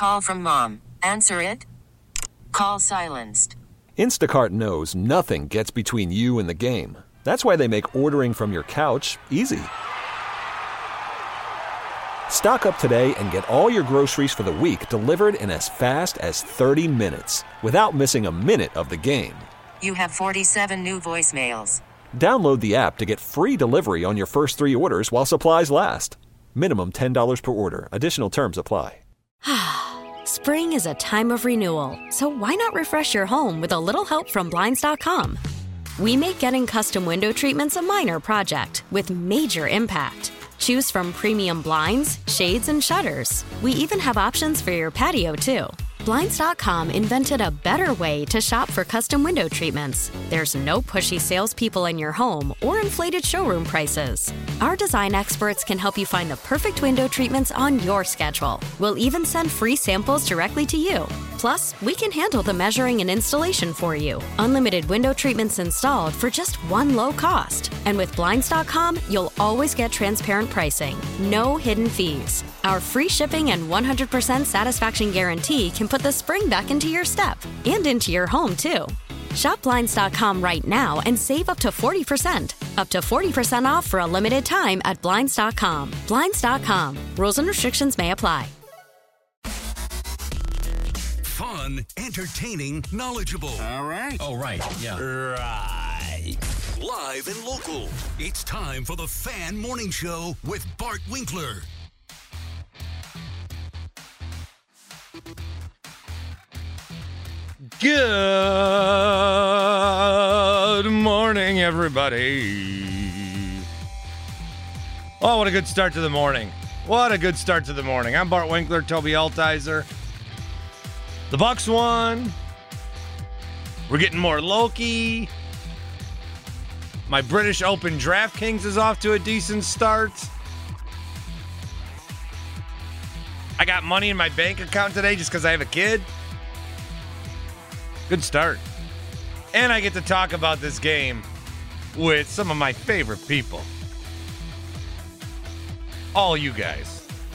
Call from mom. Answer it. Call silenced. Instacart knows nothing gets between you and the game. That's why they make ordering from your couch easy. Stock up today and get all your groceries for the week delivered in as fast as 30 minutes without missing a minute of the game. You have 47 new voicemails. Download the app to get free delivery on your first 3 orders while supplies last. Minimum $10 per order. Additional terms apply. Spring is a time of renewal, so why not refresh your home with a little help from Blinds.com? We make getting custom window treatments a minor project with major impact. Choose from premium blinds, shades, and shutters. We even have options for your patio, too. Blinds.com invented a better way to shop for custom window treatments. There's no pushy salespeople in your home or inflated showroom prices. Our design experts can help you find the perfect window treatments on your schedule. We'll even send free samples directly to you. Plus, we can handle the measuring and installation for you. Unlimited window treatments installed for just one low cost. And with Blinds.com, you'll always get transparent pricing. No hidden fees. Our free shipping and 100% satisfaction guarantee can put the spring back into your step and into your home, too. Shop Blinds.com right now and save up to 40%. Up to 40% off for a limited time at Blinds.com. Blinds.com. Rules and restrictions may apply. Fun, entertaining, knowledgeable. All right. Oh, right. Yeah. Right. Live and local. It's time for the Fan Morning Show with Bart Winkler. Good morning, everybody. Oh, what a good start to the morning. What a good start to the morning. I'm Bart Winkler, Toby Altizer. The Bucks won. We're getting more Loki. My British Open DraftKings is off to a decent start. I got money in my bank account today just because I have a kid. Good start. And I get to talk about this game with some of my favorite people. All you guys.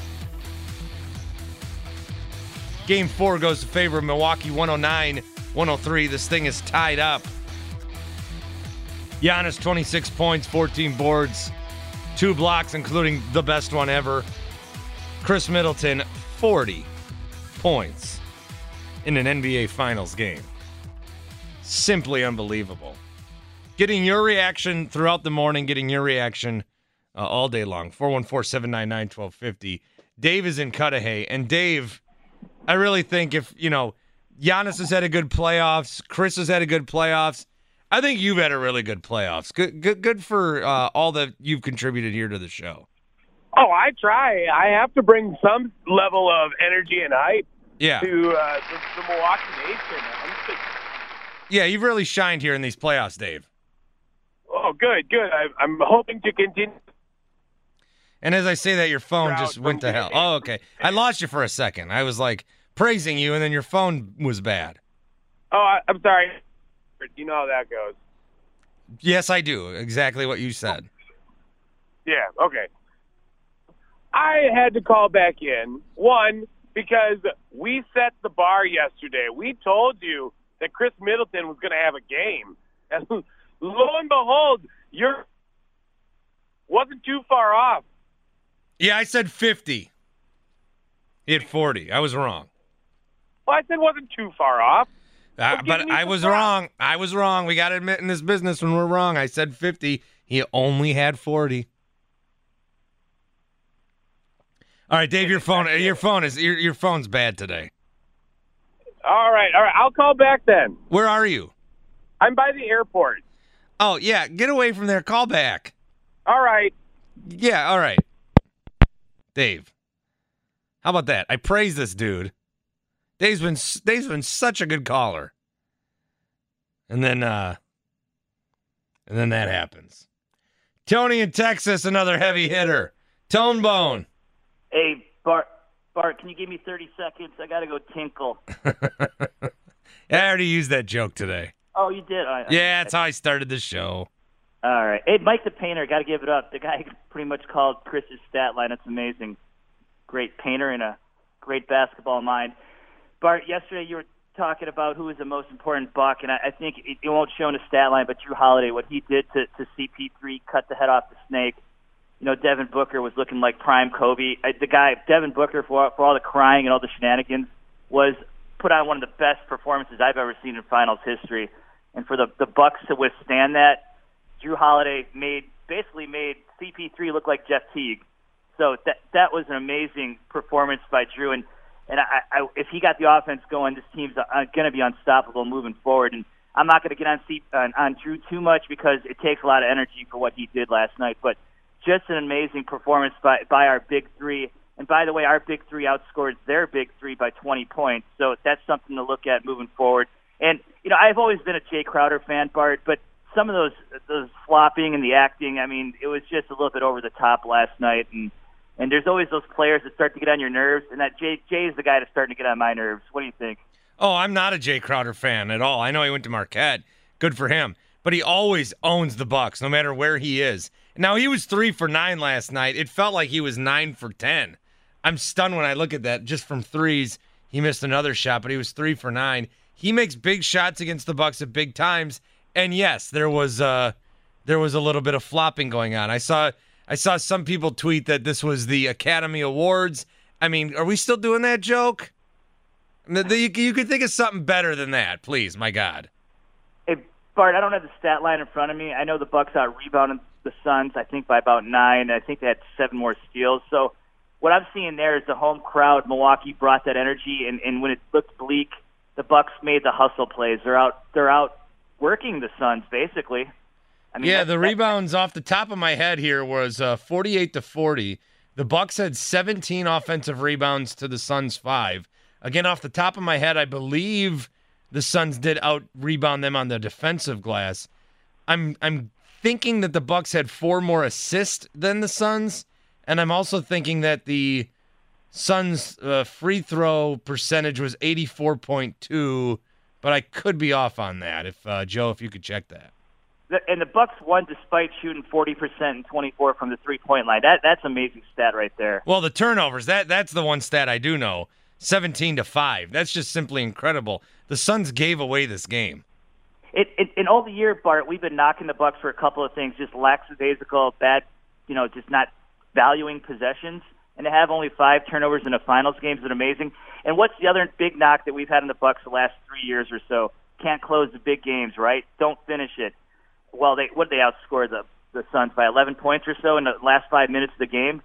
Game 4 goes in favor of Milwaukee, 109-103. This thing is tied up. Giannis, 26 points, 14 boards, 2 blocks, including the best one ever. Chris Middleton, 40 points in an NBA Finals game. Simply unbelievable. Getting your reaction throughout the morning, getting your reaction all day long. 414-799-1250. Dave is in Cudahy. And Dave, I really think if, Giannis has had a good playoffs, Chris has had a good playoffs, I think you've had a really good playoffs. Good for all that you've contributed here to the show. Oh, I try. I have to bring some level of energy and hype to the Milwaukee Nation. Yeah, you've really shined here in these playoffs, Dave. Oh, good. I'm hoping to continue. And as I say that, your phone just went to hell. Oh, okay. I lost you for a second. I was praising you, and then your phone was bad. Oh, I'm sorry. You know how that goes. Yes, I do. Exactly what you said. Yeah, okay. I had to call back in. One, because we set the bar yesterday. We told you that Chris Middleton was going to have a game. And lo and behold, wasn't too far off. Yeah, I said 50. He had 40. I was wrong. Well, I said wasn't too far off. But I was wrong. I was wrong. We got to admit in this business when we're wrong. I said 50. He only had 40. All right, Dave, your phone's bad today. All right. I'll call back then. Where are you? I'm by the airport. Oh, yeah. Get away from there. Call back. All right. Yeah, all right. Dave, how about that? I praise this dude. Dave's been such a good caller. And then that happens. Tony in Texas, another heavy hitter. Tone Bone. Hey, Bart, can you give me 30 seconds? I got to go tinkle. I already used that joke today. Oh, you did? Yeah, that's how I started the show. All right. Hey, Mike the Painter, got to give it up. The guy pretty much called Chris's stat line. It's amazing. Great painter and a great basketball mind. Bart, yesterday you were talking about who was the most important Buck, and I think it won't show in the stat line, but Drew Holiday, what he did to CP3, cut the head off the snake. Devin Booker was looking like prime Kobe. The guy, Devin Booker, for all the crying and all the shenanigans, was put on one of the best performances I've ever seen in finals history. And for the Bucks to withstand that, Drew Holiday basically made CP3 look like Jeff Teague. So that was an amazing performance by Drew. And if he got the offense going, this team's going to be unstoppable moving forward. And I'm not going to get on Drew too much because it takes a lot of energy for what he did last night. But just an amazing performance by our big three. And by the way, our big three outscored their big three by 20 points. So that's something to look at moving forward. And, I've always been a Jay Crowder fan, Bart, but some of those flopping and the acting, I mean, it was just a little bit over the top last night. And there's always those players that start to get on your nerves, and that Jay is the guy that's starting to get on my nerves. What do you think? Oh, I'm not a Jay Crowder fan at all. I know he went to Marquette. Good for him. But he always owns the Bucks, no matter where he is. Now, he was 3 for 9 last night. It felt like he was 9 for 10. I'm stunned when I look at that. Just from threes, he missed another shot, but he was 3 for 9. He makes big shots against the Bucks at big times. And yes, there was a little bit of flopping going on. I saw some people tweet that this was the Academy Awards. I mean, are we still doing that joke? You could think of something better than that, please. My God. Hey, Bart, I don't have the stat line in front of me. I know the Bucks out-rebounded the Suns, I think, by about 9. I think they had 7 more steals. So what I'm seeing there is the home crowd. Milwaukee brought that energy, and when it looked bleak, the Bucks made the hustle plays. They're out working the Suns, basically. I mean, the rebounds off the top of my head here was 48-40. The Bucks had 17 offensive rebounds to the Suns 5. Again, off the top of my head, I believe the Suns did out-rebound them on the defensive glass. I'm thinking that the Bucks had 4 more assists than the Suns, and I'm also thinking that the Suns' free throw percentage was 84.2, but I could be off on that. If Joe, if you could check that. And the Bucks won despite shooting 40% and 24 from the three-point line. That's an amazing stat right there. Well, the turnovers, that's the one stat I do know. 17-5. That's just simply incredible. The Suns gave away this game. In all the year, Bart, we've been knocking the Bucks for a couple of things, just lackadaisical, bad, just not valuing possessions. And to have only 5 turnovers in a finals game is amazing. And what's the other big knock that we've had in the Bucks the last 3 years or so? Can't close the big games, right? Don't finish it. Well, they outscored the Suns by 11 points or so in the last 5 minutes of the game.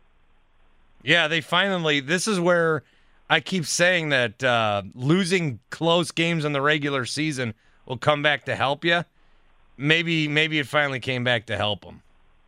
Yeah, they finally. This is where I keep saying that losing close games in the regular season will come back to help you. Maybe it finally came back to help them.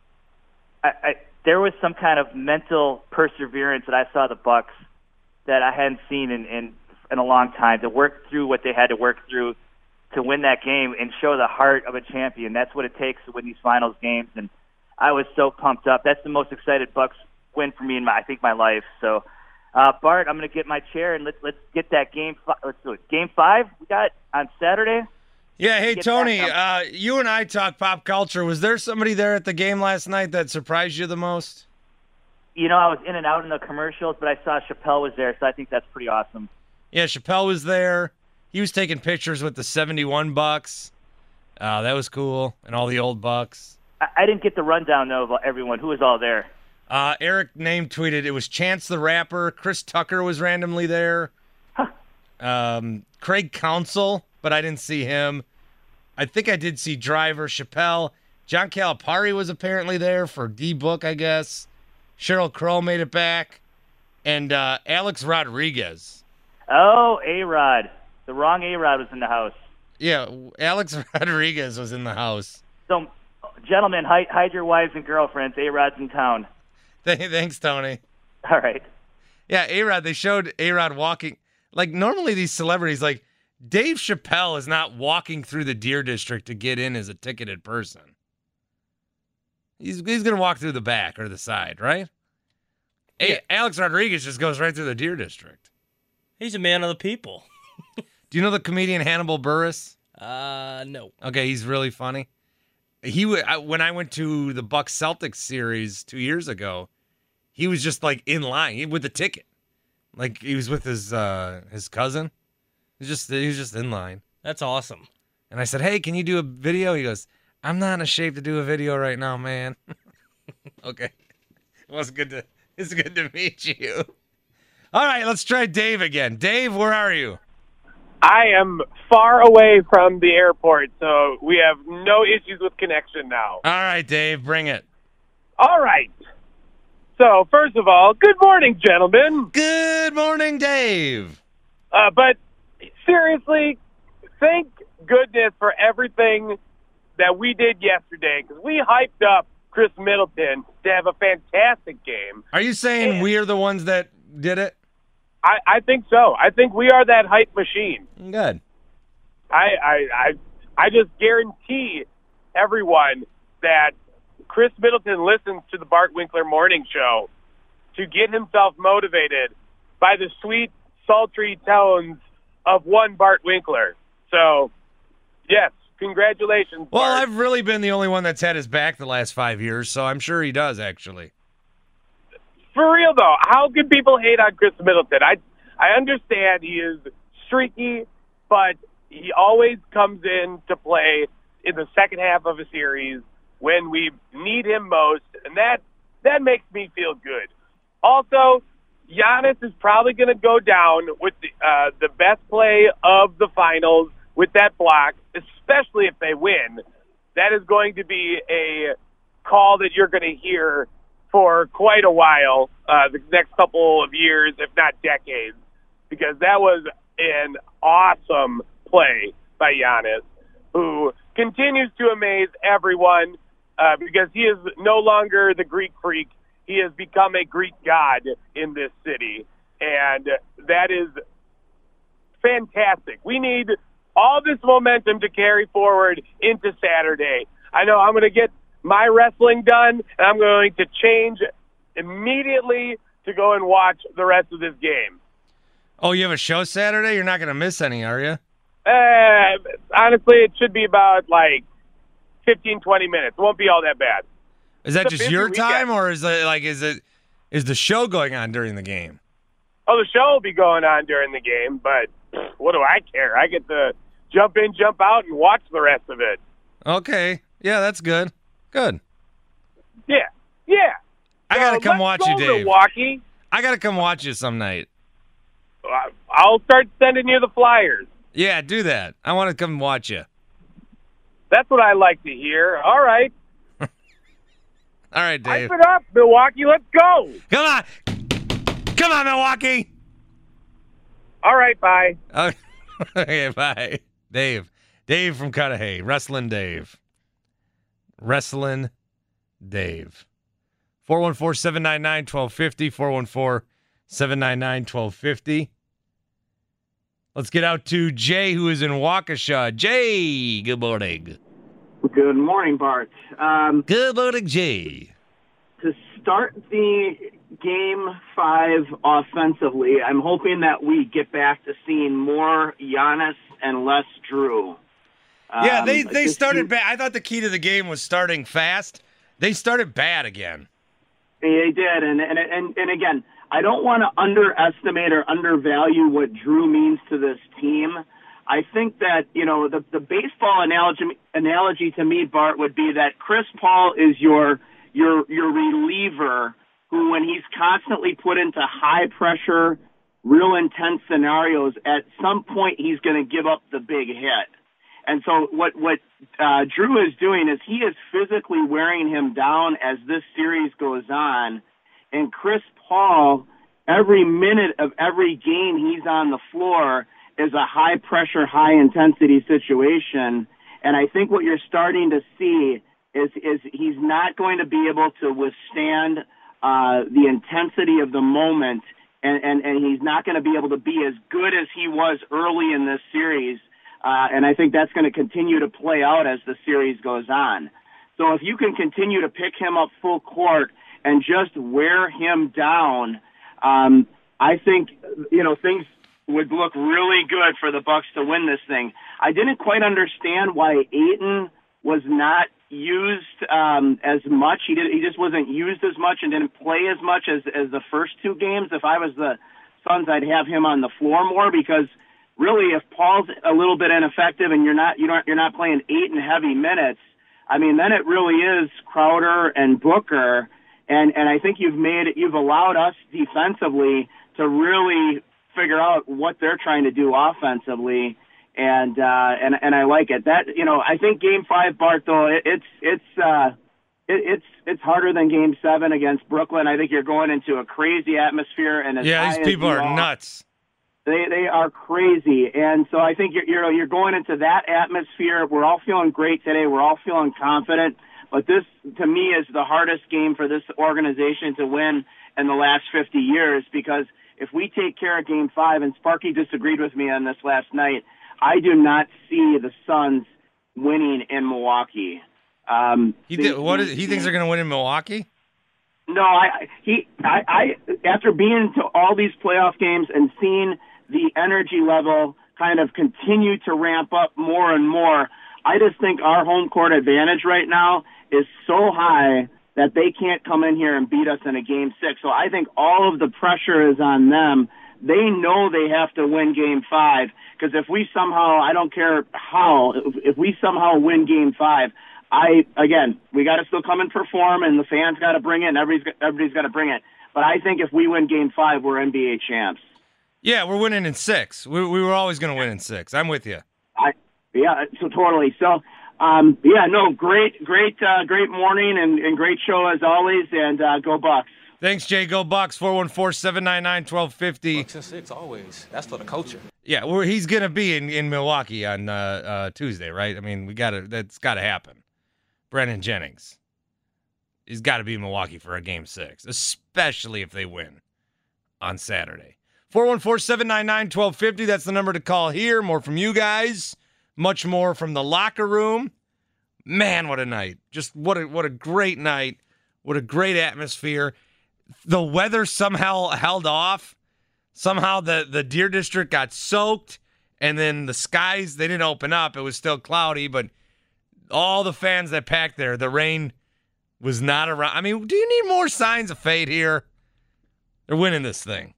There was some kind of mental perseverance that I saw the Bucks that I hadn't seen in a long time, to work through what they had to work through to win that game and show the heart of a champion. That's what it takes to win these finals games, and I was so pumped up. That's the most excited Bucks win for me in my life. So, Bart, I'm going to get my chair and let's get that game. Let's do it. Game 5 we got on Saturday. Yeah, hey, Tony, you and I talk pop culture. Was there somebody there at the game last night that surprised you the most? I was in and out in the commercials, but I saw Chappelle was there, so I think that's pretty awesome. Yeah, Chappelle was there. He was taking pictures with the 71 Bucks. That was cool, and all the old Bucks. I didn't get the rundown, though, of everyone. Who was all there? Eric name tweeted it was Chance the Rapper. Chris Tucker was randomly there. Craig Counsell, but I didn't see him. I think I did see Driver, Chappelle. John Calipari was apparently there for D-Book, I guess. Sheryl Crow made it back. And Alex Rodriguez. Oh, A-Rod. The wrong A-Rod was in the house. Yeah, Alex Rodriguez was in the house. So, gentlemen, hide your wives and girlfriends. A-Rod's in town. Thanks, Tony. All right. Yeah, A-Rod, they showed A-Rod walking. Like, normally these celebrities, like, Dave Chappelle is not walking through the Deer District to get in as a ticketed person. He's going to walk through the back or the side, right? Yeah. Alex Rodriguez just goes right through the Deer District. He's a man of the people. Do you know the comedian Hannibal Buress? No. Okay, he's really funny. When I went to the Bucks Celtics series 2 years ago, he was just like in line with the ticket. Like he was with his cousin. He was just in line. That's awesome. And I said, "Hey, can you do a video?" He goes, "I'm not in a shape to do a video right now, man." Okay. Well, it's good to meet you. All right, let's try Dave again. Dave, where are you? I am far away from the airport, so we have no issues with connection now. All right, Dave, bring it. All right. So, first of all, good morning, gentlemen. Good morning, Dave. But seriously, thank goodness for everything that we did yesterday, because we hyped up Chris Middleton to have a fantastic game. Are you saying we're the ones that did it? I think so. I think we are that hype machine. Good. I just guarantee everyone that Chris Middleton listens to the Bart Winkler Morning Show to get himself motivated by the sweet, sultry tones of one Bart Winkler. So, yes, congratulations, Bart. Well, I've really been the only one that's had his back the last 5 years, so I'm sure he does, actually. For real, though, how can people hate on Chris Middleton? I understand he is streaky, but he always comes in to play in the second half of a series when we need him most, and that makes me feel good. Also, Giannis is probably going to go down with the best play of the finals with that block, especially if they win. That is going to be a call that you're going to hear for quite a while, the next couple of years, if not decades, because that was an awesome play by Giannis, who continues to amaze everyone because he is no longer the Greek freak. He has become a Greek god in this city, and that is fantastic. We need all this momentum to carry forward into Saturday. I know I'm going to get my wrestling done, and I'm going to change immediately to go and watch the rest of this game. Oh, you have a show Saturday? You're not going to miss any, are you? Honestly, it should be about like 15, 20 minutes. It won't be all that bad. Is that just your time, or is the show going on during the game? Oh, the show will be going on during the game, but what do I care? I get to jump in, jump out, and watch the rest of it. Okay. Yeah, that's good. Good. Yeah. I got to come watch you, Dave. Milwaukee. I got to come watch you some night. I'll start sending you the flyers. Yeah, do that. I want to come watch you. That's what I like to hear. All right. All right, Dave. Hype it up, Milwaukee. Let's go. Come on, Milwaukee. All right, bye. Okay, bye. Dave from Cudahy. Wrestling Dave. 414-799-1250. 414-799-1250. Let's get out to Jay, who is in Waukesha. Jay, good morning. Good morning, Bart. Good morning, Jay. To start the Game 5 offensively, I'm hoping that we get back to seeing more Giannis and less Drew. Yeah, they started bad. I thought the key to the game was starting fast. They started bad again. They did, and again, I don't want to underestimate or undervalue what Drew means to this team. I think that, the baseball analogy to me, Bart, would be that Chris Paul is your reliever who, when he's constantly put into high pressure, real intense scenarios, at some point he's going to give up the big hit. And so what Drew is doing is he is physically wearing him down as this series goes on. And Chris Paul, every minute of every game he's on the floor is a high-pressure, high-intensity situation. And I think what you're starting to see is he's not going to be able to withstand the intensity of the moment, and he's not going to be able to be as good as he was early in this series. And I think that's going to continue to play out as the series goes on. So if you can continue to pick him up full court and just wear him down, I think, things would look really good for the Bucks to win this thing. I didn't quite understand why Ayton was not used as much. He just wasn't used as much and didn't play as much as the first two games. If I was the Suns, I'd have him on the floor more because really, if Paul's a little bit ineffective and you're not playing 8 and heavy minutes, I mean, then it really is Crowder and Booker, and I think you've allowed us defensively to really figure out what they're trying to do offensively, and I like it. That I think Game 5, Bart, though, it's harder than Game 7 against Brooklyn. I think you're going into a crazy atmosphere, and these people are nuts. They are crazy, and so I think you're going into that atmosphere. We're all feeling great today. We're all feeling confident, but this, to me, is the hardest game for this organization to win in the last 50 years because if we take care of Game 5, and Sparky disagreed with me on this last night, I do not see the Suns winning in Milwaukee. He thinks they're going to win in Milwaukee? No, I after being to all these playoff games and seeing the energy level kind of continue to ramp up more and more, I just think our home court advantage right now is so high that they can't come in here and beat us in a Game 6. So I think all of the pressure is on them. They know they have to win Game 5 because if we somehow, I don't care how, if we somehow win Game 5, we got to still come and perform, and the fans got to bring it, and everybody's got to bring it. But I think if we win Game 5, we're NBA champs. Yeah, we're winning in 6. We were always going to win in 6. I'm with you. So totally. So, great morning and great show as always, and go Bucks. Thanks, Jay. Go Bucks. 414-799-1250. Bucks in 6 always. That's for the culture. Yeah, he's going to be in Milwaukee on Tuesday, right? I mean, that's got to happen. Brennan Jennings. He's got to be in Milwaukee for a Game 6, especially if they win on Saturday. 414-799-1250. That's the number to call here. More from you guys. Much more from the locker room. Man, what a night. Just what a great night. What a great atmosphere. The weather somehow held off. Somehow the Deer District got soaked, and then the skies, they didn't open up. It was still cloudy, but all the fans that packed there, the rain was not around. I mean, do you need more signs of fate here? They're winning this thing.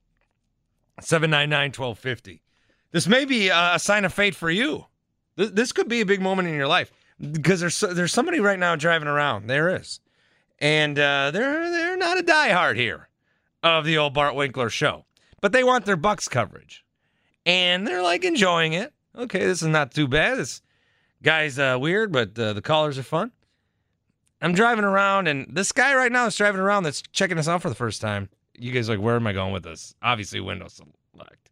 799-1250. This may be a sign of fate for you. This could be a big moment in your life because there's somebody right now driving around. There is. And they're not a diehard here of the old Bart Winkler show. But they want their Bucks coverage. And they're like enjoying it. Okay, this is not too bad. This guy's weird, but the callers are fun. I'm driving around, and this guy right now is driving around that's checking us out for the first time. You guys are like, where am I going with this? Obviously, Windows Select.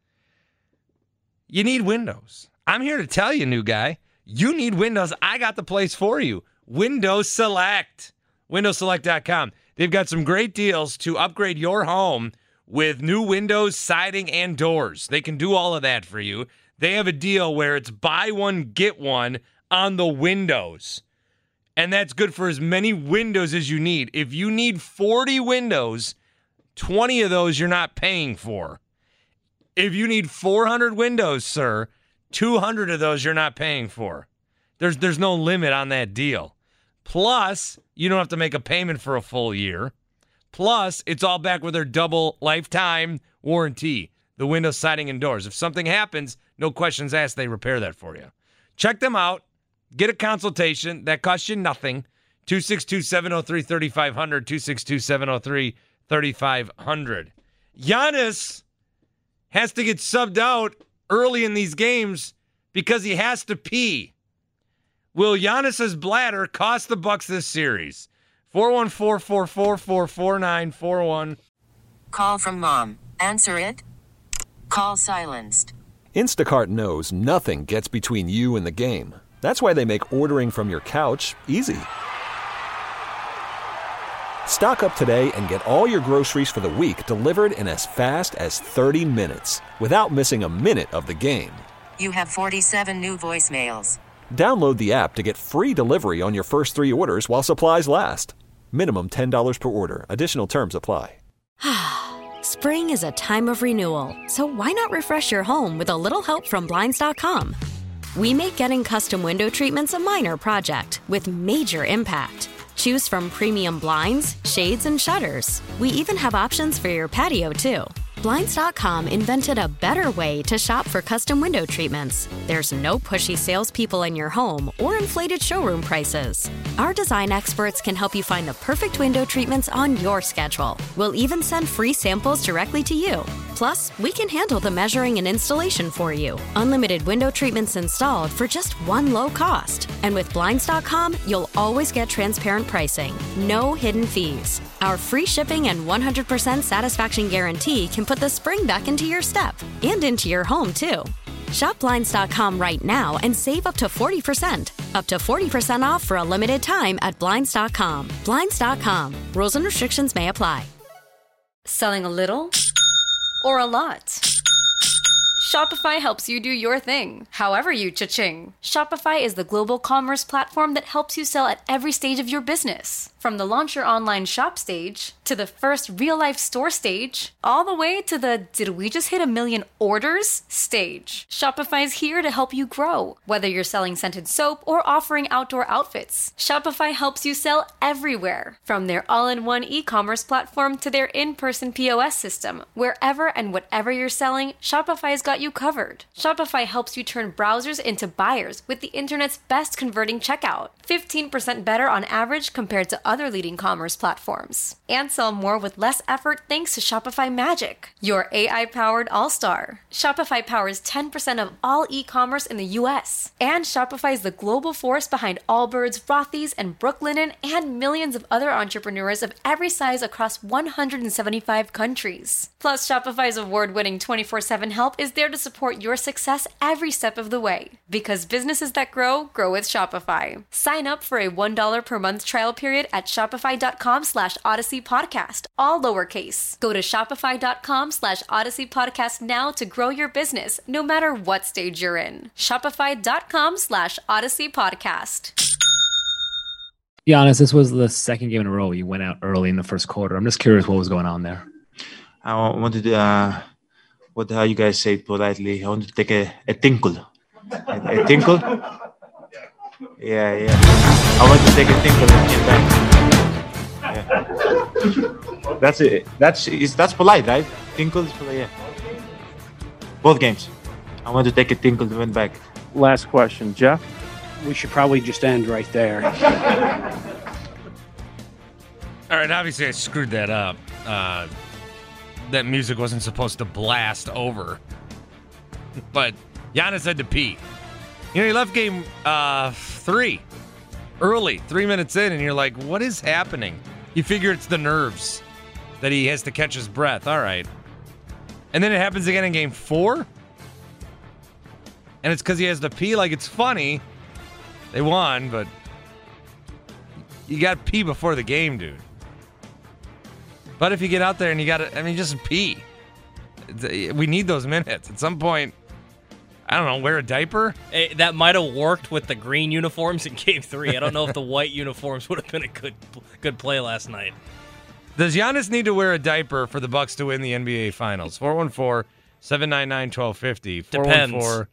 You need Windows. I'm here to tell you, new guy, you need Windows. I got the place for you. Windows Select. WindowsSelect.com. They've got some great deals to upgrade your home with new windows, siding, and doors. They can do all of that for you. They have a deal where it's buy one, get one on the windows. And that's good for as many windows as you need. If you need 40 windows, 20 of those you're not paying for. If you need 400 windows, sir, 200 of those you're not paying for. There's no limit on that deal. Plus, you don't have to make a payment for a full year. Plus, it's all back with their double lifetime warranty, the windows, siding, and doors. If something happens, no questions asked, they repair that for you. Check them out. Get a consultation. That costs you nothing. 262-703-3500, 262-703-3500. Giannis has to get subbed out early in these games because he has to pee. Will Giannis's bladder cost the Bucks this series? 414-444-4941. Call from mom. Answer it. Call silenced. Instacart knows nothing gets between you and the game. That's why they make ordering from your couch easy. Stock up today and get all your groceries for the week delivered in as fast as 30 minutes without missing a minute of the game. You have 47 new voicemails. Download the app to get free delivery on your first 3 orders while supplies last. Minimum $10 per order. Additional terms apply. Spring is a time of renewal, so why not refresh your home with a little help from Blinds.com? We make getting custom window treatments a minor project with major impact. Choose from premium blinds, shades, and shutters. We even have options for your patio, too. Blinds.com invented a better way to shop for custom window treatments. There's no pushy salespeople in your home or inflated showroom prices. Our design experts can help you find the perfect window treatments on your schedule. We'll even send free samples directly to you. Plus, we can handle the measuring and installation for you. Unlimited window treatments installed for just one low cost. And with Blinds.com, you'll always get transparent pricing. No hidden fees. Our free shipping and 100% satisfaction guarantee can put the spring back into your step and into your home, too. Shop Blinds.com right now and save up to 40%. Up to 40% off for a limited time at Blinds.com. Blinds.com. Rules and restrictions may apply. Selling a little or a lot? Shopify helps you do your thing, however you cha-ching. Shopify is the global commerce platform that helps you sell at every stage of your business. From the launch your online shop stage, to the first real-life store stage, all the way to the did we just hit 1 million orders stage. Shopify is here to help you grow. Whether you're selling scented soap or offering outdoor outfits, Shopify helps you sell everywhere. From their all-in-one e-commerce platform to their in-person POS system, wherever and whatever you're selling, Shopify's got you covered. Shopify helps you turn browsers into buyers with the internet's best converting checkout. 15% better on average compared to other leading commerce platforms. And sell more with less effort thanks to Shopify Magic, your AI-powered all-star. Shopify powers 10% of all e-commerce in the US. And Shopify is the global force behind Allbirds, Rothy's, and Brooklinen, and millions of other entrepreneurs of every size across 175 countries. Plus, Shopify's award-winning 24/7 help is there to support your success every step of the way. Because businesses that grow, grow with Shopify. Sign up for a $1 per month trial period at shopify.com/Odyssey Podcast, all lowercase. Go to shopify.com/Odyssey Podcast now to grow your business, no matter what stage you're in. Shopify.com/Odyssey Podcast. Giannis, this was the second game in a row you went out early in the first quarter. I'm just curious what was going on there. I wanted to, how you guys say it politely, I wanted to take a tinkle. A tinkle? Yeah. I wanted to take a tinkle and get back. Yeah. That's it. That's polite, right? Tinkle is polite, yeah. Both games. I wanted to take a tinkle and went back. Last question, Jeff. We should probably just end right there. All right, obviously I screwed that up. That music wasn't supposed to blast over. But Giannis had to pee. You know, he left game 3 early, 3 minutes in, and you're like, what is happening? You figure it's the nerves that he has to catch his breath. All right. And then it happens again in game 4. And it's because he has to pee. Like, it's funny. They won, but you got to pee before the game, dude. But if you get out there and you got to, just pee. We need those minutes. At some point, I don't know, wear a diaper? Hey, that might have worked with the green uniforms in Game 3. I don't know if the white uniforms would have been a good play last night. Does Giannis need to wear a diaper for the Bucks to win the NBA Finals? 414-799-1250. Depends.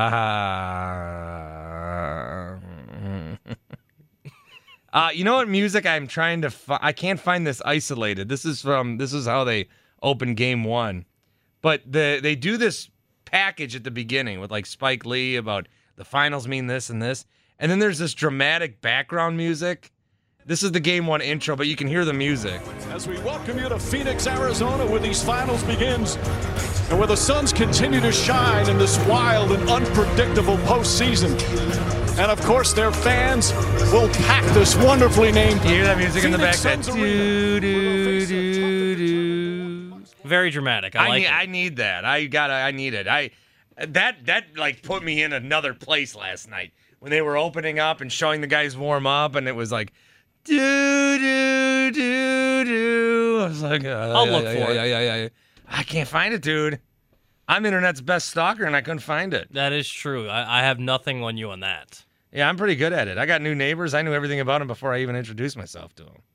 414. You know what music I'm trying to I can't find this isolated. This is how they open game 1. But they do this package at the beginning with like Spike Lee about the finals mean this and this. And then there's this dramatic background music. This is the game 1 intro, but you can hear the music. As we welcome you to Phoenix, Arizona, where these finals begins, and where the Suns continue to shine in this wild and unpredictable postseason. And of course, their fans will pack this wonderfully named. You hear that music in the back? Suns That Arena. do. Very dramatic. I need that. I need it. That like put me in another place last night when they were opening up and showing the guys warm up, and it was like do. I was like, I'll look for it. I can't find it, dude. I'm internet's best stalker, and I couldn't find it. That is true. I have nothing on you on that. Yeah, I'm pretty good at it. I got new neighbors. I knew everything about them before I even introduced myself to them.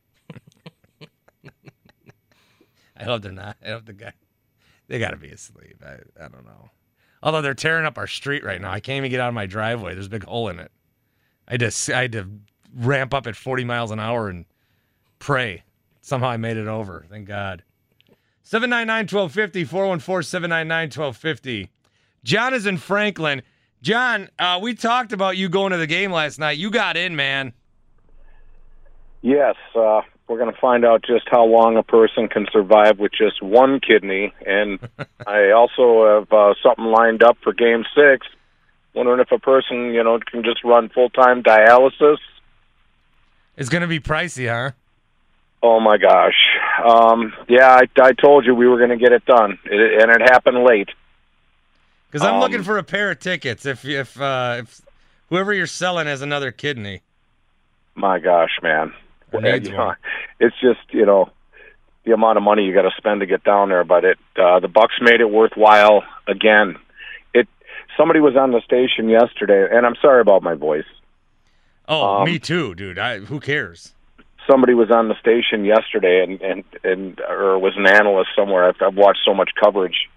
I hope they're not. I hope the guy. They got to be asleep. I don't know. Although they're tearing up our street right now. I can't even get out of my driveway. There's a big hole in it. I had to ramp up at 40 miles an hour and pray. Somehow I made it over. Thank God. 799-1250, 414-799-1250. John is in Franklin. John, we talked about you going to the game last night. You got in, man. Yes, we're going to find out just how long a person can survive with just one kidney. And I also have something lined up for Game 6. Wondering if a person, can just run full-time dialysis. It's going to be pricey, huh? Oh, my gosh. Yeah, I told you we were going to get it done, and it happened late. Because I'm looking for a pair of tickets if whoever you're selling has another kidney. My gosh, man. It's just, the amount of money you got to spend to get down there. But the Bucks made it worthwhile again. Somebody was on the station yesterday, and I'm sorry about my voice. Oh, me too, dude. Who cares? Somebody was on the station yesterday, or was an analyst somewhere. I've watched so much coverage.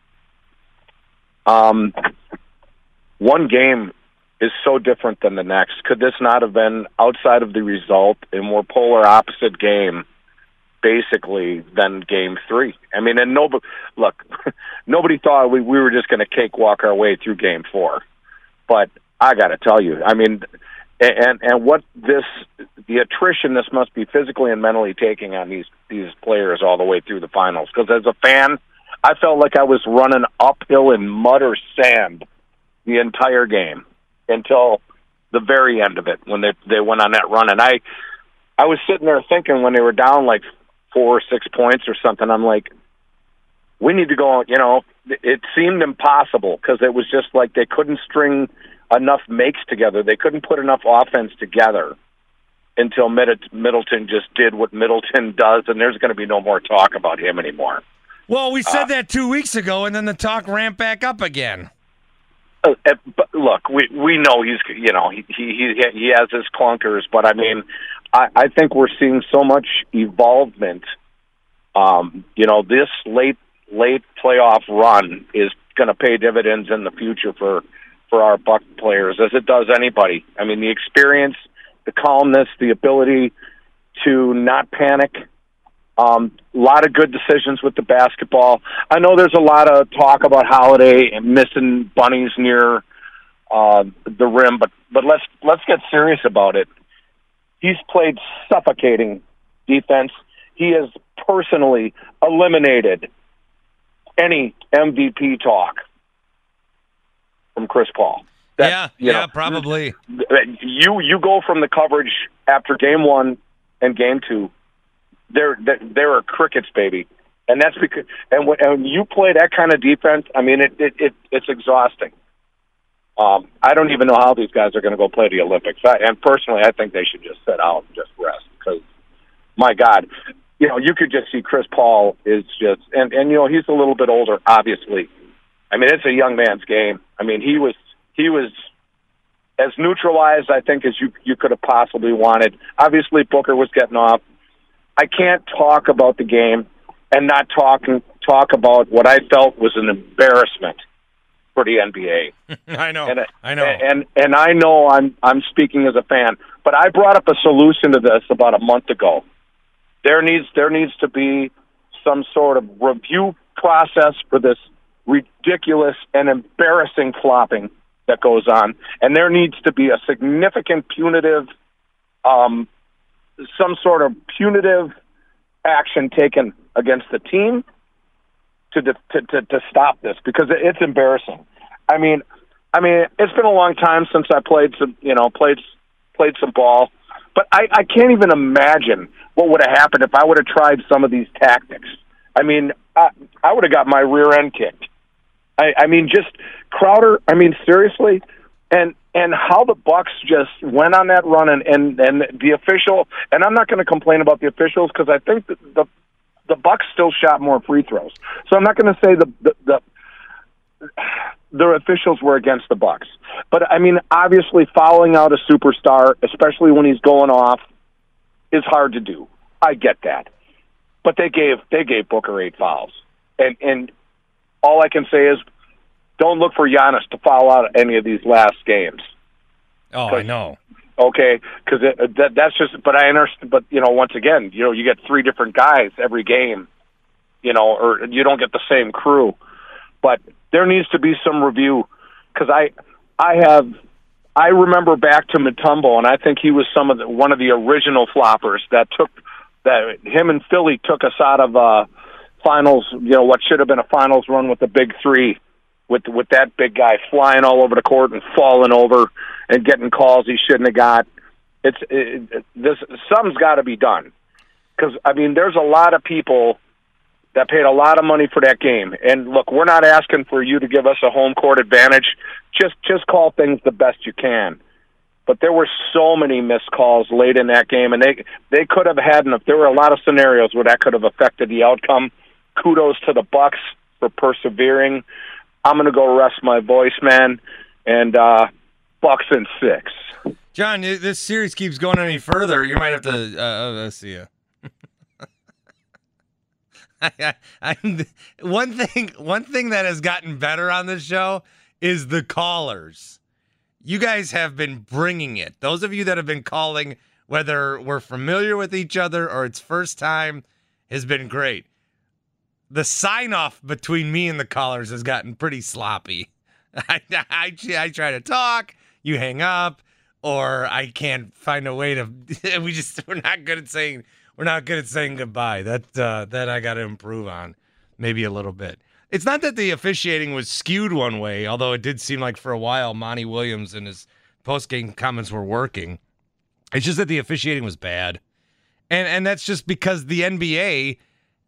One game is so different than the next. Could this not have been, outside of the result, a more polar opposite game, basically, than Game 3? I mean, and nobody thought we were just going to cakewalk our way through Game 4. But I got to tell you, I mean, and what the attrition this must be physically and mentally taking on these players all the way through the finals. Because as a fan, I felt like I was running uphill in mud or sand the entire game until the very end of it when they went on that run. And I was sitting there thinking when they were down like 4 or 6 points or something, I'm like, we need to go, it seemed impossible because it was just like they couldn't string enough makes together. They couldn't put enough offense together until Middleton just did what Middleton does, and there's going to be no more talk about him anymore. Well, we said that 2 weeks ago, and then the talk ramped back up again. But look, we know he has his clunkers, but I mean, I think we're seeing so much evolvement. This late playoff run is going to pay dividends in the future for our Buck players, as it does anybody. I mean, the experience, the calmness, the ability to not panic. A lot of good decisions with the basketball. I know there's a lot of talk about Holiday and missing bunnies near the rim, but let's get serious about it. He's played suffocating defense. He has personally eliminated any MVP talk from Chris Paul. Probably. You go from the coverage after Game 1 and Game 2. There are crickets, baby, and that's because when you play that kind of defense, I mean it's exhausting. I don't even know how these guys are going to go play the Olympics. And personally, I think they should just sit out and just rest because, my God, you could just see Chris Paul is just and he's a little bit older, obviously. I mean, it's a young man's game. I mean, he was as neutralized, I think, as you could have possibly wanted. Obviously, Booker was getting off. I can't talk about the game and not talk about what I felt was an embarrassment for the NBA. I know. And I know I'm speaking as a fan, but I brought up a solution to this about a month ago. There needs to be some sort of review process for this ridiculous and embarrassing flopping that goes on, and there needs to be a significant punitive some sort of punitive action taken against the team to stop this because it's embarrassing. I mean, it's been a long time since I played some ball, but I can't even imagine what would have happened if I would have tried some of these tactics. I mean, I would have got my rear end kicked. I mean, just Crowder. I mean, seriously, and how the Bucks just went on that run and the official. And I'm not going to complain about the officials because I think the Bucks still shot more free throws. So I'm not going to say the officials were against the Bucks. But I mean, obviously, fouling out a superstar, especially when he's going off, is hard to do. I get that. But they gave Booker 8 fouls, and all I can say is, don't look for Giannis to foul out any of these last games. Oh, I know. Okay, because that's just. But I understand. But once again, you get 3 different guys every game, or you don't get the same crew. But there needs to be some review, because I remember back to Mutombo, and I think he was one of the original floppers that him and Philly took us out of finals, what should have been a finals run with the big three, with that big guy flying all over the court and falling over and getting calls he shouldn't have got. Something's got to be done, because there's a lot of people that paid a lot of money for that game. And look, we're not asking for you to give us a home court advantage. Just call things the best you can. But there were so many missed calls late in that game, and they could have had, and there were a lot of scenarios where that could have affected the outcome. Kudos to the Bucks for persevering. I'm going to go rest my voice, man, and Bucks in 6. John, this series keeps going any further. You might have to let's see you. One thing that has gotten better on this show is the callers. You guys have been bringing it. Those of you that have been calling, whether we're familiar with each other or it's first time, has been great. The sign-off between me and the callers has gotten pretty sloppy. I try to talk, you hang up, or I can't find a way to. We're not good at saying goodbye. That I got to improve on, maybe a little bit. It's not that the officiating was skewed one way, although it did seem like for a while Monty Williams and his post-game comments were working. It's just that the officiating was bad, and that's just because the NBA,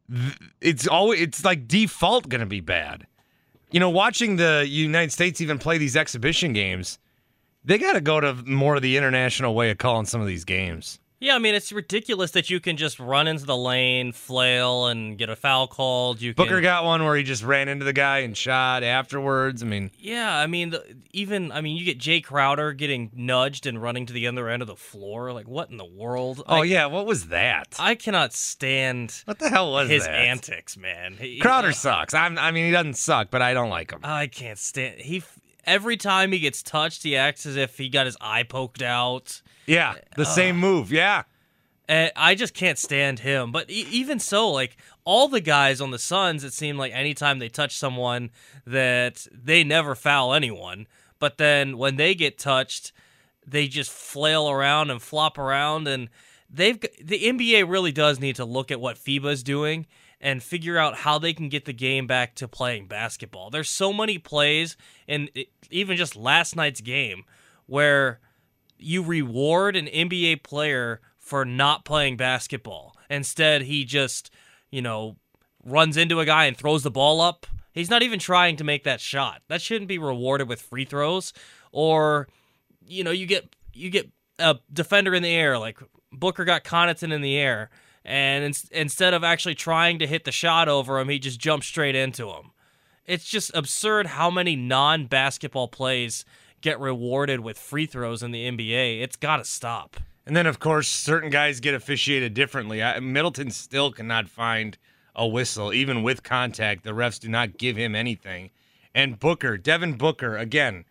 it's like default going to be bad. Watching the United States even play these exhibition games, they got to go to more of the international way of calling some of these games. Yeah, it's ridiculous that you can just run into the lane, flail, and get a foul called. Booker got one where he just ran into the guy and shot afterwards. Yeah, you get Jay Crowder getting nudged and running to the other end of the floor. Like, what in the world? Oh, yeah, what was that? I cannot stand what the hell was his that? Antics, man. Crowder sucks. He doesn't suck, but I don't like him. I can't stand. Every time he gets touched, he acts as if he got his eye poked out. Yeah, the same move, yeah. And I just can't stand him. But even so, all the guys on the Suns, it seemed like anytime they touch someone that they never foul anyone. But then when they get touched, they just flail around and flop around. And the NBA really does need to look at what FIBA's doing and figure out how they can get the game back to playing basketball. There's so many plays, and even just last night's game, where you reward an NBA player for not playing basketball. Instead, he just, runs into a guy and throws the ball up. He's not even trying to make that shot. That shouldn't be rewarded with free throws. Or, you get a defender in the air, like Booker got Connaughton in the air, and instead of actually trying to hit the shot over him, he just jumps straight into him. It's just absurd how many non-basketball plays get rewarded with free throws in the NBA. It's got to stop. And then, of course, certain guys get officiated differently. Middleton still cannot find a whistle. Even with contact, the refs do not give him anything. And Devin Booker, again,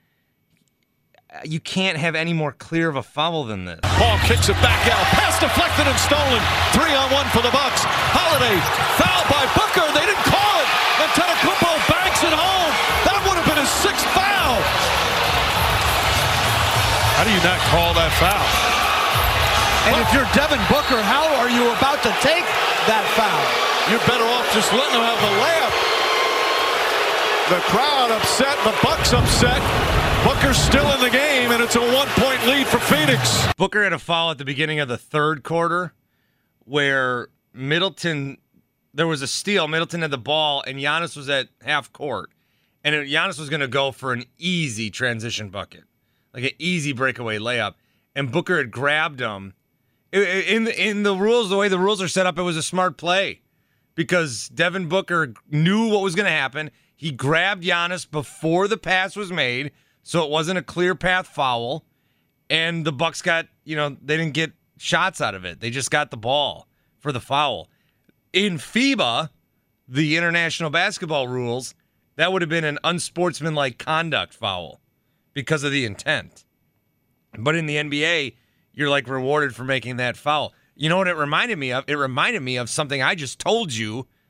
you can't have any more clear of a foul than this. Paul kicks it back out. Pass deflected and stolen. 3-on-1 for the Bucks. Holiday fouled by Booker. They didn't call it. Antetokounmpo banks it home. That would have been his 6th foul. How do you not call that foul? And if you're Devin Booker, how are you about to take that foul? You're better off just letting him have the layup. The crowd upset, the Bucks upset. Booker's still in the game, and it's a 1-point lead for Phoenix. Booker had a foul at the beginning of the third quarter where there was a steal. Middleton had the ball, and Giannis was at half court. And Giannis was going to go for an easy transition bucket, like an easy breakaway layup. And Booker had grabbed him. In the rules, the way the rules are set up, it was a smart play because Devin Booker knew what was going to happen. He grabbed Giannis before the pass was made, so it wasn't a clear path foul. And the Bucks got, they didn't get shots out of it. They just got the ball for the foul. In FIBA, the international basketball rules, that would have been an unsportsmanlike conduct foul because of the intent. But in the NBA, you're rewarded for making that foul. You know what it reminded me of? It reminded me of something I just told you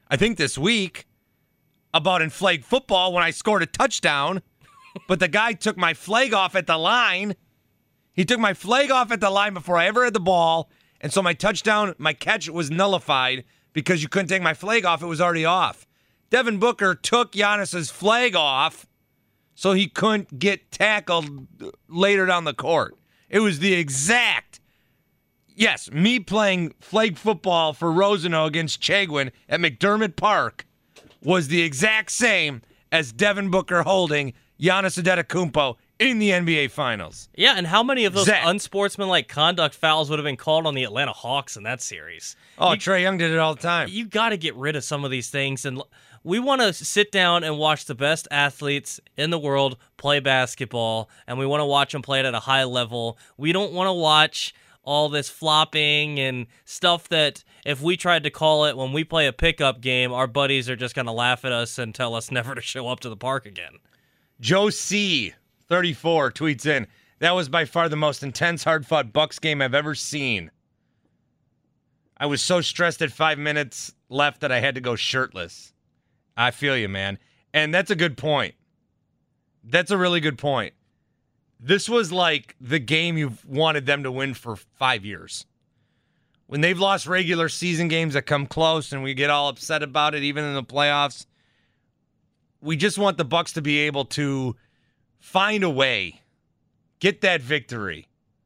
I think this week about in flag football when I scored a touchdown, but the guy took my flag off at the line. He took my flag off at the line before I ever had the ball, and so my catch was nullified because you couldn't take my flag off. It was already off. Devin Booker took Giannis's flag off so he couldn't get tackled later down the court. It was the exact, yes, me playing flag football for Roseno against Chagwin at McDermott Park was the exact same as Devin Booker holding Giannis Antetokounmpo in the NBA Finals. Yeah, and how many of those unsportsmanlike conduct fouls would have been called on the Atlanta Hawks in that series? Oh, Trae Young did it all the time. You got to get rid of some of these things, and we want to sit down and watch the best athletes in the world play basketball, and we want to watch them play it at a high level. We don't want to watch all this flopping and stuff that if we tried to call it when we play a pickup game, our buddies are just going to laugh at us and tell us never to show up to the park again. Joe C. 34 tweets in, that was by far the most intense, hard-fought Bucks game I've ever seen. I was so stressed at 5 minutes left that I had to go shirtless. I feel you, man. And that's a good point. That's a really good point. This was like the game you've wanted them to win for 5 years. When they've lost regular season games that come close and we get all upset about it, even in the playoffs, we just want the Bucks to be able to find a way, get that victory.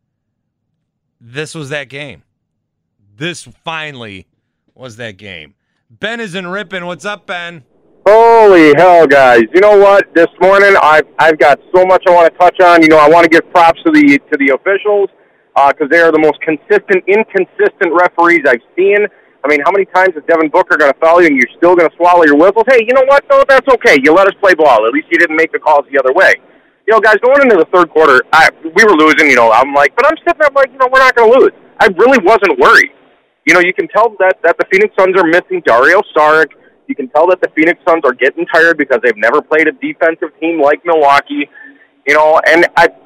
This was that game. This finally was that game. Ben is in Ripon. What's up, Ben? Holy hell, guys! You know what? This morning, I've got so much I want to touch on. You know, I want to give props to the officials because they are the most inconsistent referees I've seen. I mean, how many times is Devin Booker going to foul you and you're still going to swallow your whistles? Hey, you know what? No, that's okay. You let us play ball. At least you didn't make the calls the other way. You know, guys, going into the third quarter, we were losing, you know, I'm like, but I'm sitting there like, you know, we're not going to lose. I really wasn't worried. You know, you can tell that the Phoenix Suns are missing Dario Saric. You can tell that the Phoenix Suns are getting tired because they've never played a defensive team like Milwaukee. You know, and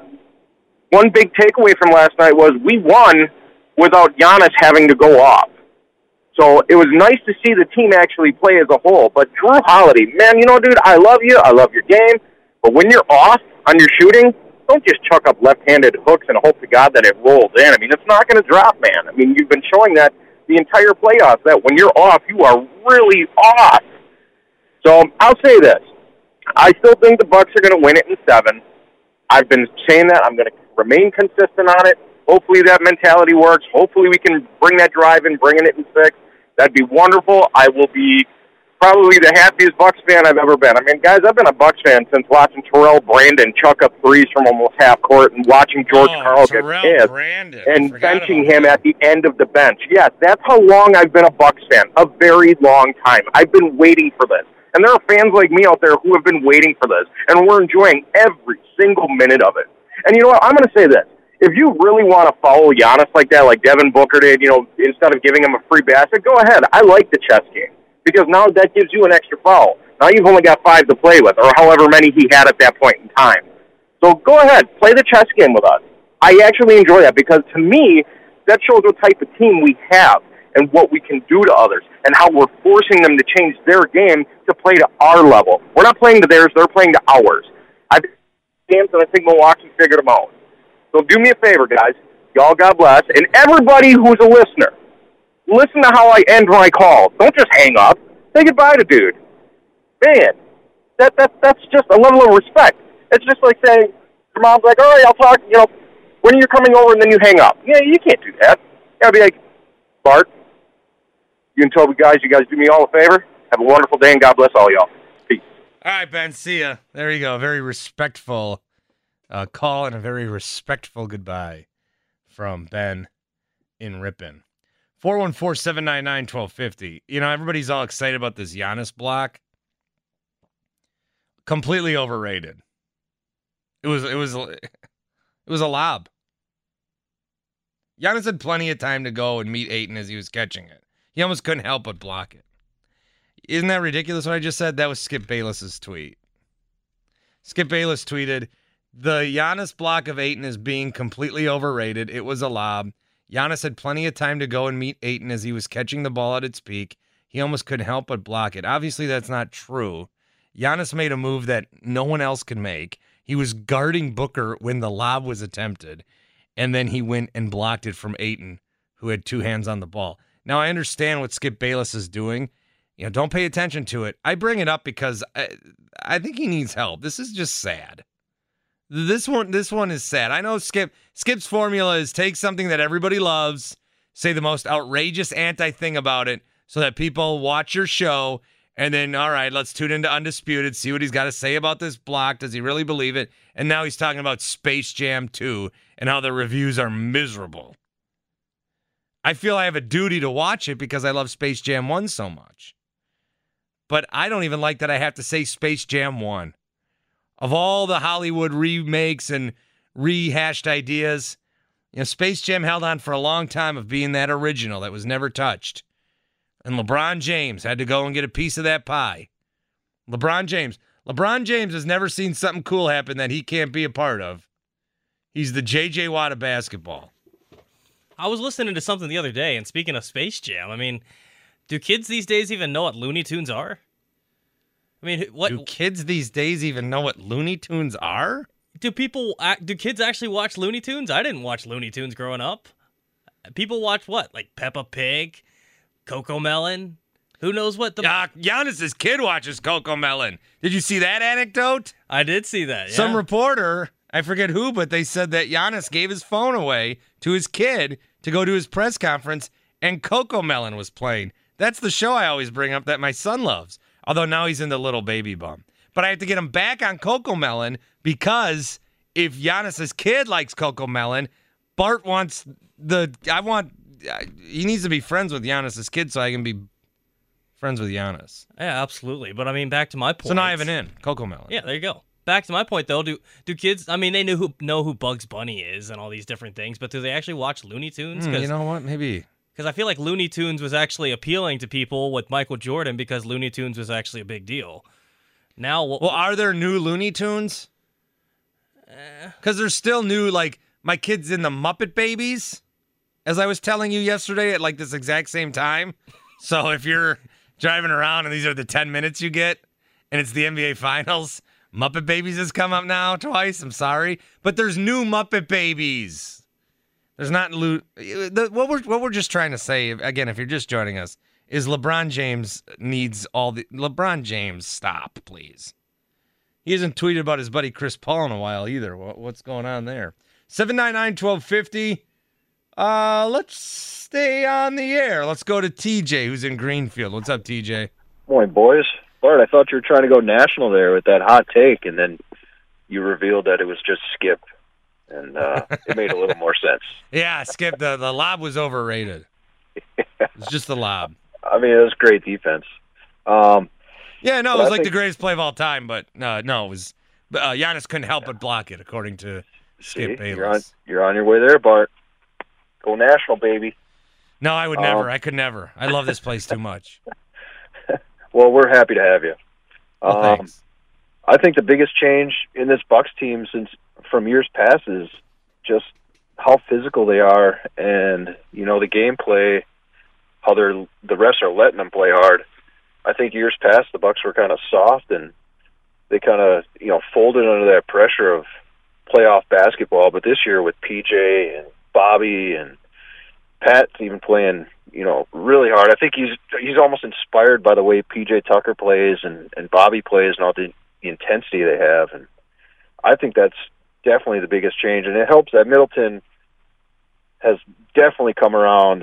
one big takeaway from last night was we won without Giannis having to go off. So it was nice to see the team actually play as a whole. But Drew Holiday, man, you know, dude, I love you. I love your game. But when you're off on your shooting, don't just chuck up left-handed hooks and hope to God that it rolls in. I mean, it's not going to drop, man. I mean, you've been showing that the entire playoffs, that when you're off, you are really off. So I'll say this. I still think the Bucks are going to win it in 7. I've been saying that. I'm going to remain consistent on it. Hopefully that mentality works. Hopefully we can bring that drive in, bringing it in 6. That'd be wonderful. I will be probably the happiest Bucks fan I've ever been. I mean, guys, I've been a Bucks fan since watching Terrell Brandon chuck up threes from almost half court and watching George Karl get pissed and benching him at the end of the bench. Yes, that's how long I've been a Bucks fan, a very long time. I've been waiting for this. And there are fans like me out there who have been waiting for this, and we're enjoying every single minute of it. And you know what? I'm going to say this. If you really want to follow Giannis like that, like Devin Booker did, you know, instead of giving him a free basket, go ahead. I like the chess game. Because now that gives you an extra foul. Now you've only got 5 to play with, or however many he had at that point in time. So go ahead, play the chess game with us. I actually enjoy that because to me, that shows what type of team we have and what we can do to others and how we're forcing them to change their game to play to our level. We're not playing to theirs, they're playing to ours. I think Milwaukee figured them out. So do me a favor, guys. Y'all, God bless. And everybody who's a listener, listen to how I end my call. Don't just hang up. Say goodbye to dude. Man, that's just a level of respect. It's just like saying, your mom's like, all right, I'll talk, you know, when are you coming over, and then you hang up. Yeah, you can't do that. You gotta be like, Bart, you can tell the guys, you guys do me all a favor. Have a wonderful day, and God bless all y'all. Peace. All right, Ben, see ya. There you go. Very respectful call and a very respectful goodbye from Ben in Ripon. 414-799-1250. You know, everybody's all excited about this Giannis block. Completely overrated. It was a lob. Giannis had plenty of time to go and meet Ayton as he was catching it. He almost couldn't help but block it. Isn't that ridiculous what I just said? That was Skip Bayless's tweet. Skip Bayless tweeted, the Giannis block of Ayton is being completely overrated. It was a lob. Giannis had plenty of time to go and meet Ayton as he was catching the ball at its peak. he almost couldn't help but block it. Obviously, that's not true. Giannis made a move that no one else can make. He was guarding Booker when the lob was attempted, and then he went and blocked it from Ayton, who had 2 hands on the ball. Now, I understand what Skip Bayless is doing. Don't pay attention to it. I bring it up because I think he needs help. This is just sad. This one is sad. I know Skip's formula is take something that everybody loves, say the most outrageous anti-thing about it, so that people watch your show, and then, all right, let's tune into Undisputed, see what he's got to say about this block. Does he really believe it? And now he's talking about Space Jam 2 and how the reviews are miserable. I feel I have a duty to watch it because I love Space Jam 1 so much. But I don't even like that I have to say Space Jam 1. Of all the Hollywood remakes and rehashed ideas, Space Jam held on for a long time of being that original that was never touched. And LeBron James had to go and get a piece of that pie. LeBron James has never seen something cool happen that he can't be a part of. He's the J.J. Watt of basketball. I was listening to something the other day, and speaking of Space Jam, I mean, do kids these days even know what Looney Tunes are? I mean, what do kids these days even know what Looney Tunes are? Do kids actually watch Looney Tunes? I didn't watch Looney Tunes growing up. People watch what? Like Peppa Pig, Coco Melon? Who knows what the... Giannis's kid watches Coco Melon. Did you see that anecdote? I did see that, yeah. Some reporter, I forget who, but they said that Giannis gave his phone away to his kid to go to his press conference, and Coco Melon was playing. That's the show I always bring up that my son loves. Although now he's into Little Baby Bum. But I have to get him back on Coco Melon because if Giannis's kid likes Coco Melon, Bart wants he needs to be friends with Giannis's kid so I can be friends with Giannis. Yeah, absolutely. But I mean, back to my point. So now I have an in, Coco Melon. Yeah, there you go. Back to my point, though. Do kids? I mean, they know who Bugs Bunny is and all these different things, but do they actually watch Looney Tunes? You know what? Maybe. Because I feel like Looney Tunes was actually appealing to people with Michael Jordan because Looney Tunes was actually a big deal. Now, well, are there new Looney Tunes? Because there's still new, like, my kid's in the Muppet Babies, as I was telling you yesterday at, like, this exact same time. So if you're driving around and these are the 10 minutes you get, and it's the NBA Finals, Muppet Babies has come up now twice. I'm sorry. But there's new Muppet Babies. There's not what we're just trying to say, again, if you're just joining us, is LeBron James needs LeBron James, stop, please. He hasn't tweeted about his buddy Chris Paul in a while either. What's going on there? 799-1250. Let's stay on the air. Let's go to TJ, who's in Greenfield. What's up, TJ? Morning, boys. Bart, I thought you were trying to go national there with that hot take, and then you revealed that it was just Skip. And it made a little more sense. Yeah, Skip, the lob was overrated. It's just the lob. I mean, it was great defense. It was like the greatest play of all time, but no, it was Giannis couldn't help but block it, according to Skip Bayless. You're on your way there, Bart. Go national, baby. No, I would never. I could never. I love this place too much. Well, we're happy to have you. Thanks. I think the biggest change in this Bucks team from years past is just how physical they are, and the gameplay, how the refs are letting them play hard. I think years past the Bucks were kind of soft, and they kind of folded under that pressure of playoff basketball. But this year with PJ and Bobby and Pat's even playing really hard. I think he's almost inspired by the way PJ Tucker plays and Bobby plays and all the intensity they have, and I think that's definitely the biggest change, and it helps that Middleton has definitely come around.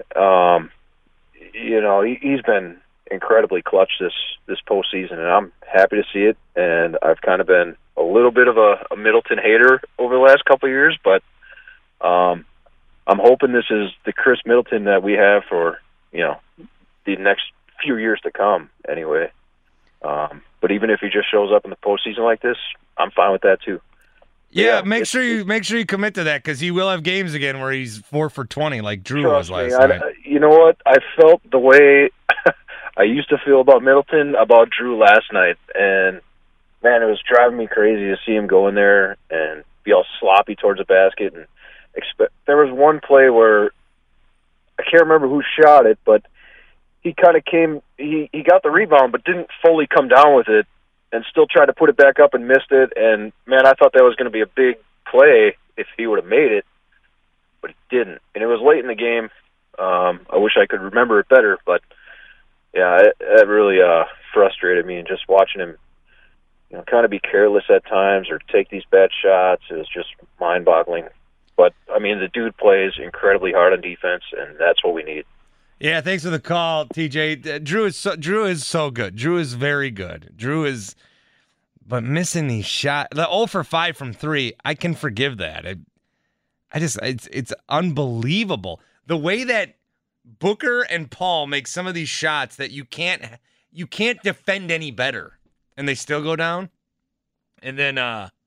He's been incredibly clutch this postseason, and I'm happy to see it. And I've kind of been a little bit of a Middleton hater over the last couple of years, but I'm hoping this is the Chris Middleton that we have for the next few years to come. Anyway, but even if he just shows up in the postseason like this, I'm fine with that too. Yeah, make sure you commit to that, because he will have games again where he's 4 for 20 like Drew was last night. You know what? I felt the way I used to feel about Middleton about Drew last night, and man, it was driving me crazy to see him go in there and be all sloppy towards the basket. And there was one play where I can't remember who shot it, but he kind of came. He got the rebound, but didn't fully come down with it, and still tried to put it back up and missed it. And man, I thought that was going to be a big play if he would have made it, but he didn't. And it was late in the game. I wish I could remember it better, but yeah, it really frustrated me. And just watching him, kind of be careless at times or take these bad shots, it was just mind-boggling. But I mean, the dude plays incredibly hard on defense, and that's what we need. Yeah, thanks for the call, TJ. Drew is so good. Drew is very good. But missing these shots, the 0 for 5 from 3, I can forgive that. It's unbelievable the way that Booker and Paul make some of these shots that you can't defend any better, and they still go down. And then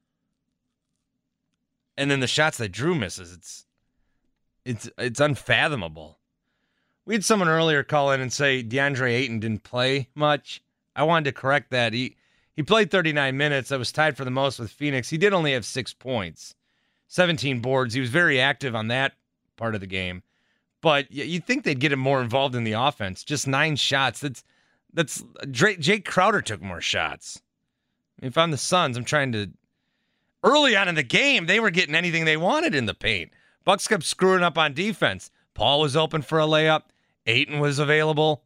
the shots that Drew misses, it's unfathomable. We had someone earlier call in and say DeAndre Ayton didn't play much. I wanted to correct that. He played 39 minutes. That was tied for the most with Phoenix. He did only have 6 points, 17 boards. He was very active on that part of the game. But you'd think they'd get him more involved in the offense. Just 9 shots. That's Jake Crowder took more shots. If I'm the Suns, I'm trying to... Early on in the game, they were getting anything they wanted in the paint. Bucks kept screwing up on defense. Paul was open for a layup. Ayton was available.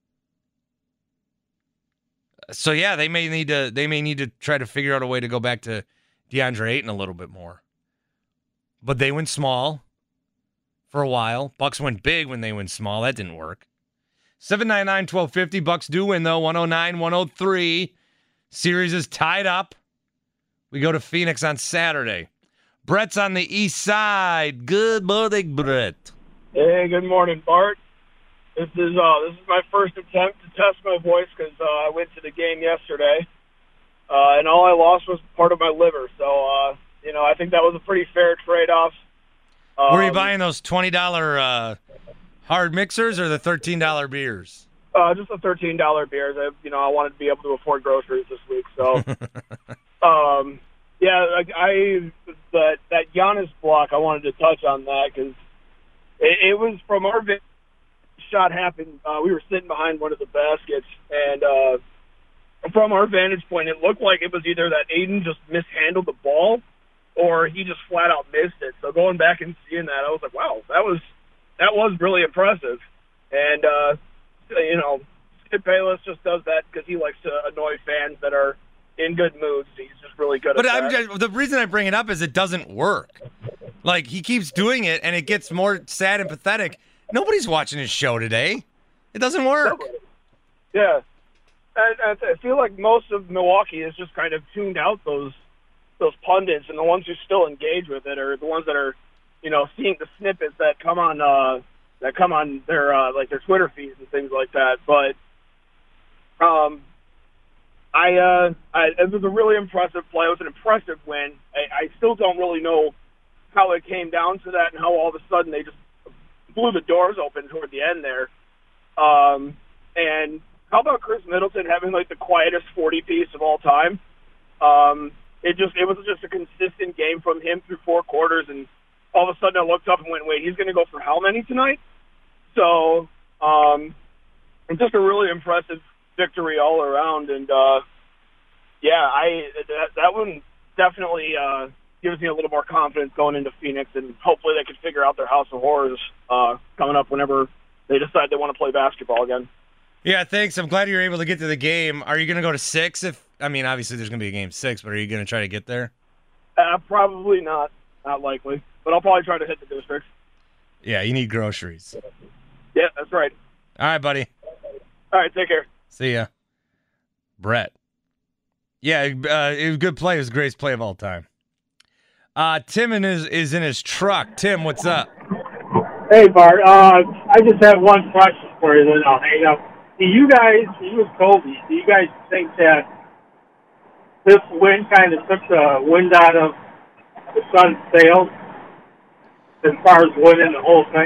So yeah, they may need to try to figure out a way to go back to DeAndre Ayton a little bit more. But they went small for a while. Bucks went big when they went small. That didn't work. 799-1250. Bucks do win though. 109-103. Series is tied up. We go to Phoenix on Saturday. Brett's on the east side. Good morning, Brett. Hey, good morning, Bart. This is my first attempt to test my voice because I went to the game yesterday, and all I lost was part of my liver. So, I think that was a pretty fair trade-off. Were you buying those $20 hard mixers or the $13 beers? Just the $13 beers. I wanted to be able to afford groceries this week. So, that Giannis block, I wanted to touch on that because it was from our shot happened. We were sitting behind one of the baskets, and from our vantage point, it looked like it was either that Ayton just mishandled the ball or he just flat out missed it. So going back and seeing that, I was like, wow, that was really impressive. And Skip Bayless just does that because he likes to annoy fans that are in good moods. He's just really good at that. The reason I bring it up is it doesn't work. Like, he keeps doing it, and it gets more sad and pathetic. Nobody's watching his show today. It doesn't work. Nobody. Yeah. And I feel like most of Milwaukee has just kind of tuned out those pundits, and the ones who still engage with it are the ones that are, seeing the snippets that come on their their Twitter feeds and things like that. But it was a really impressive play. It was an impressive win. I still don't really know how it came down to that and how all of a sudden they just blew the doors open toward the end there. And how about Chris Middleton having the quietest 40-piece of all time? It was just a consistent game from him through 4 quarters, and all of a sudden I looked up and went, wait, he's going to go for how many tonight? So it's just a really impressive victory all around, and that one definitely gives me a little more confidence going into Phoenix, and hopefully they can figure out their House of Horrors coming up whenever they decide they want to play basketball again. Yeah, thanks. I'm glad you're able to get to the game. Are you going to go to 6? Obviously there's going to be a game 6, but are you going to try to get there? Probably not. Not likely. But I'll probably try to hit the district. Yeah, you need groceries. Yeah, that's right. All right, buddy. All right, take care. See ya. Brett. Yeah, it was a good play. It was the greatest play of all time. Tim is in his truck. Tim, what's up? Hey, Bart. I just have one question for you, then I'll hang up. Do you guys, you and Colby, do you guys think that this win kind of took the wind out of the Suns' sails as far as winning the whole thing?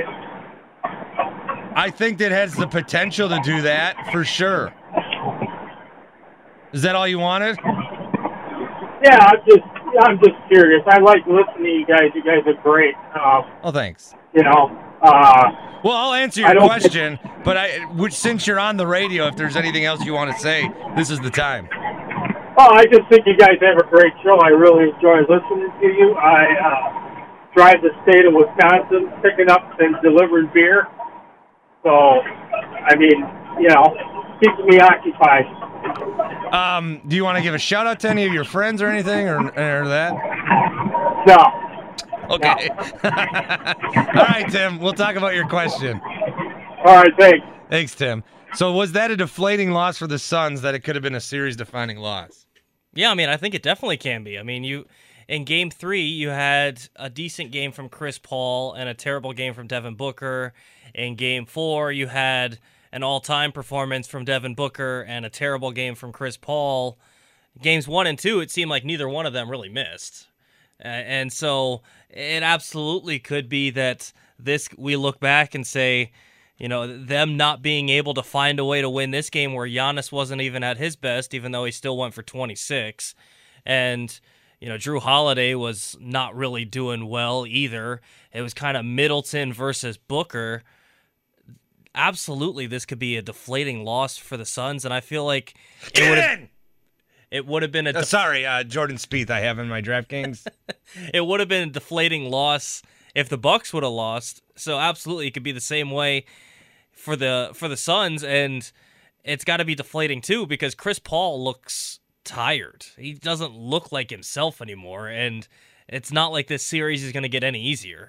I think that has the potential to do that, for sure. Is that all you wanted? Yeah, I'm just curious. I like listening to you guys. You guys are great. Oh, thanks. Well, I'll answer your question, but since you're on the radio, if there's anything else you want to say, this is the time. Oh, I just think you guys have a great show. I really enjoy listening to you. I drive the state of Wisconsin, picking up and delivering beer. So, I mean, keeps me occupied. Do you want to give a shout out to any of your friends or anything, or that? No. Okay. All right, Tim. We'll talk about your question. All right, thanks. Thanks, Tim. So was that a deflating loss for the Suns that it could have been a series-defining loss? Yeah, I mean, I think it definitely can be. I mean, in Game 3, you had a decent game from Chris Paul and a terrible game from Devin Booker. In Game 4, you had an all-time performance from Devin Booker and a terrible game from Chris Paul. Games 1 and 2, it seemed like neither one of them really missed. And so it absolutely could be that we look back and say, them not being able to find a way to win this game where Giannis wasn't even at his best, even though he still went for 26. And, Drew Holiday was not really doing well either. It was kind of Middleton versus Booker. Absolutely, this could be a deflating loss for the Suns, and I feel like it would have been Jordan Spieth I have in my DraftKings. It would have been a deflating loss if the Bucks would have lost. So absolutely, it could be the same way for the Suns, and it's got to be deflating too because Chris Paul looks tired. He doesn't look like himself anymore, and it's not like this series is going to get any easier.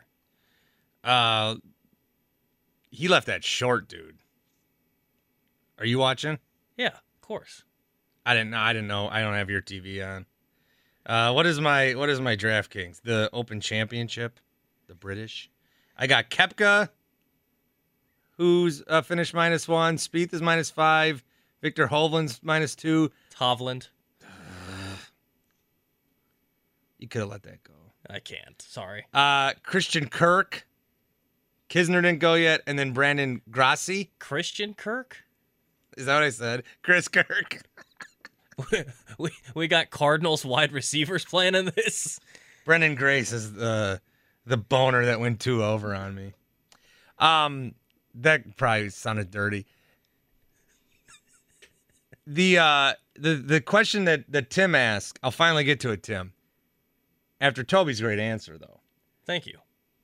He left that short, dude. Are you watching? Yeah, of course. I didn't know. I don't have your TV on. What is my DraftKings? The Open Championship, the British. I got Koepka, who's finished -1. Spieth is -5. Victor Hovland's -2. Hovland. You could have let that go. I can't. Sorry. Christian Kirk. Kisner didn't go yet, and then Brandon Grassi. Christian Kirk? Is that what I said? Chris Kirk. we got Cardinals wide receivers playing in this. Brendan Grace is the boner that went 2 over on me. That probably sounded dirty. The question that Tim asked, I'll finally get to it, Tim. After Toby's great answer, though. Thank you.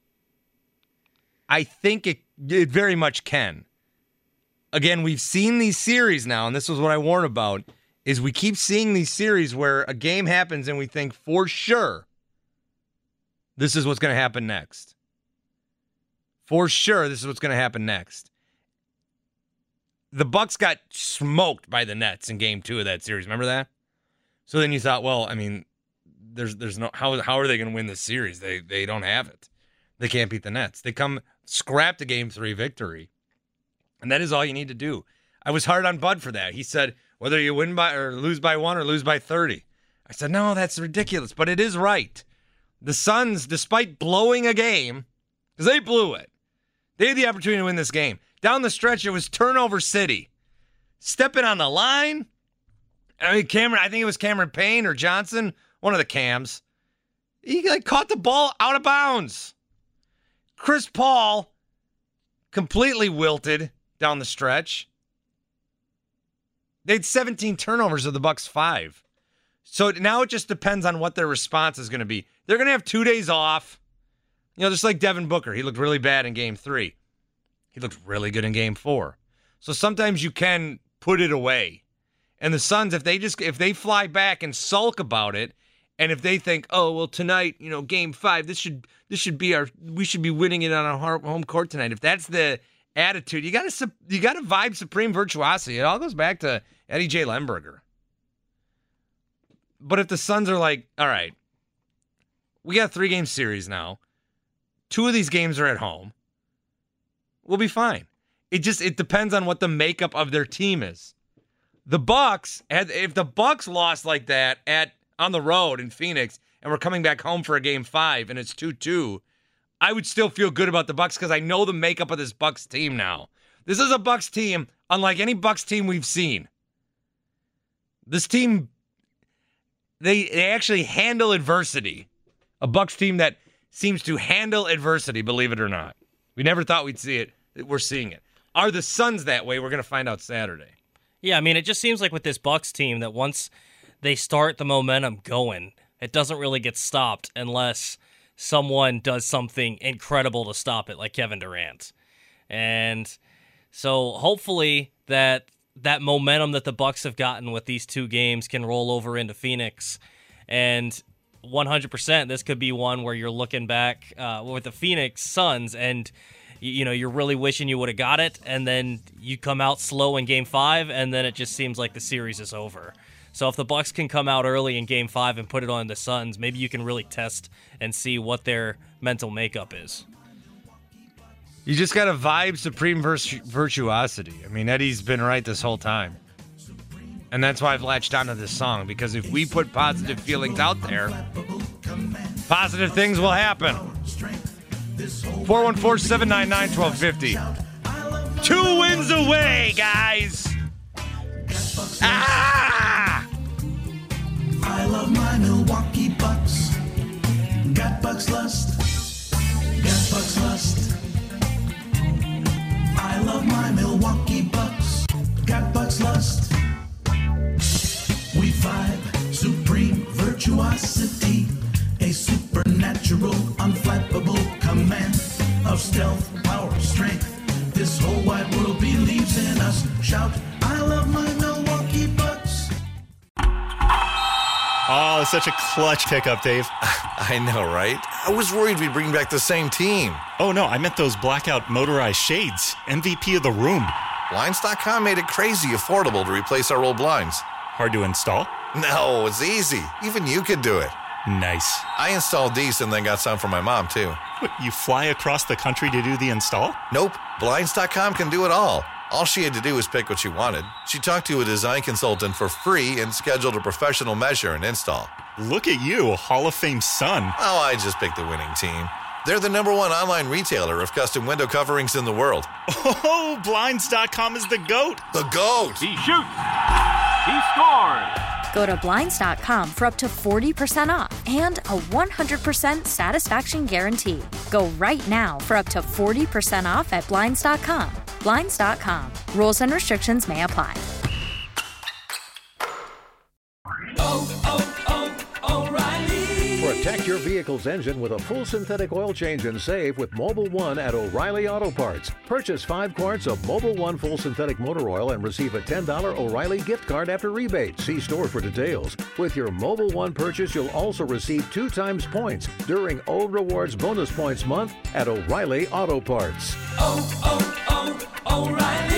I think it very much can. Again, we've seen these series now, and this was what I warned about, is we keep seeing these series where a game happens and we think for sure this is what's going to happen next. For sure this is what's going to happen next. The Bucks got smoked by the Nets in Game 2 of that series. Remember that? So then you thought, well, I mean, there's no how are they going to win this series? They don't have it. They can't beat the Nets. They come scrap the Game 3 victory. And that is all you need to do. I was hard on Bud for that. He said, whether you win by or lose by 1 or lose by 30. I said, no, that's ridiculous. But it is right. The Suns, despite blowing a game, because they blew it, they had the opportunity to win this game. Down the stretch, it was turnover city. Stepping on the line. I think it was Cameron Payne or Johnson, one of the Cams. He caught the ball out of bounds. Chris Paul completely wilted down the stretch. They had 17 turnovers of the Bucks 5. So now it just depends on what their response is going to be. They're going to have 2 days off. Just like Devin Booker. He looked really bad in Game 3. He looked really good in Game 4. So sometimes you can put it away. And the Suns, if they fly back and sulk about it, and if they think, oh, well, tonight, Game 5, we should be winning it on our home court tonight. If that's the attitude, you got to vibe supreme virtuosity. It all goes back to Eddie J. Lemberger. But if the Suns are like, all right, we got a 3-game series now. 2 of these games are at home. We'll be fine. It depends on what the makeup of their team is. The Bucks, if the Bucks lost like that on the road in Phoenix and we're coming back home for a Game 5 and it's 2-2, I would still feel good about the Bucks because I know the makeup of this Bucks team now. This is a Bucks team unlike any Bucks team we've seen. This team, they actually handle adversity. A Bucks team that seems to handle adversity, believe it or not. We never thought we'd see it. We're seeing it. Are the Suns that way? We're going to find out Saturday. Yeah, I mean, it just seems like with this Bucks team that once they start the momentum going, it doesn't really get stopped unless someone does something incredible to stop it, like Kevin Durant. And so hopefully that momentum that the Bucks have gotten with these 2 games can roll over into Phoenix. And 100%, this could be one where you're looking back with the Phoenix Suns and you're really wishing you would have got it, and then you come out slow in Game 5, and then it just seems like the series is over. So if the Bucks can come out early in Game 5 and put it on the Suns, maybe you can really test and see what their mental makeup is. You just got to vibe supreme virtuosity. I mean, Eddie's been right this whole time. And that's why I've latched onto this song, because if we put positive feelings out there, positive things will happen. 414-799-1250. 2 wins away, guys. Ah! I love my Milwaukee Bucks. Got Bucks lust. Got Bucks lust. I love my Milwaukee Bucks. Got Bucks lust. We vibe supreme virtuosity. A supernatural, unflappable command of stealth, power, strength. This whole wide world believes in us. Shout, I love my Milwaukee Bucks. Oh, such a clutch pickup, Dave. I know, right? I was worried we'd bring back the same team. Oh, no, I meant those blackout motorized shades. MVP of the room. Blinds.com made it crazy affordable to replace our old blinds. Hard to install? No, it's easy. Even you could do it. Nice. I installed these and then got some for my mom, too. What, you fly across the country to do the install? Nope. Blinds.com can do it all. All she had to do was pick what she wanted. She talked to a design consultant for free and scheduled a professional measure and install. Look at you, a Hall of Fame son. Oh, I just picked the winning team. They're the #1 online retailer of custom window coverings in the world. Oh, Blinds.com is the GOAT. The GOAT. He shoots. He scores. Go to Blinds.com for up to 40% off and a 100% satisfaction guarantee. Go right now for up to 40% off at Blinds.com. Blinds.com. Rules and restrictions may apply. O'Reilly. Protect your vehicle's engine with a full synthetic oil change and save with Mobil 1 at O'Reilly Auto Parts. Purchase 5 quarts of Mobil 1 full synthetic motor oil and receive a $10 O'Reilly gift card after rebate. See store for details. With your Mobil 1 purchase, you'll also receive 2 times points during O Rewards Bonus Points Month at O'Reilly Auto Parts. O'Reilly.